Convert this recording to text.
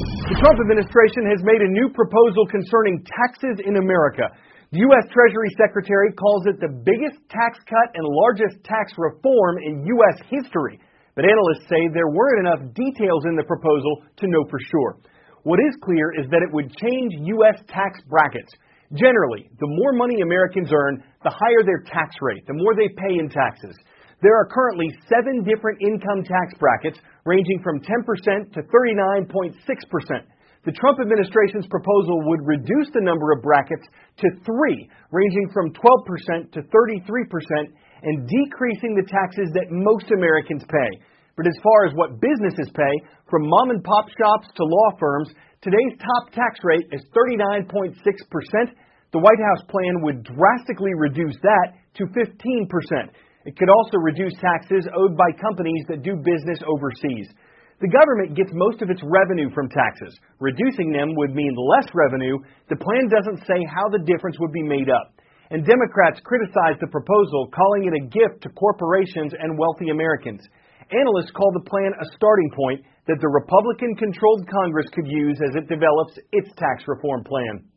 The Trump administration has made a new proposal concerning taxes in America. The U.S. Treasury Secretary calls it the biggest tax cut and largest tax reform in U.S. history. But analysts say there weren't enough details in the proposal to know for sure. What is clear is that it would change U.S. tax brackets. Generally, the more money Americans earn, the higher their tax rate, the more they pay in taxes. There are currently 7 different income tax brackets, ranging from 10% to 39.6%. The Trump administration's proposal would reduce the number of brackets to 3, ranging from 12% to 33%, and decreasing the taxes that most Americans pay. But as far as what businesses pay, from mom and pop shops to law firms, today's top tax rate is 39.6%. The White House plan would drastically reduce that to 15%. It could also reduce taxes owed by companies that do business overseas. The government gets most of its revenue from taxes. Reducing them would mean less revenue. The plan doesn't say how the difference would be made up. And Democrats criticized the proposal, calling it a gift to corporations and wealthy Americans. Analysts call the plan a starting point that the Republican-controlled Congress could use as it develops its tax reform plan.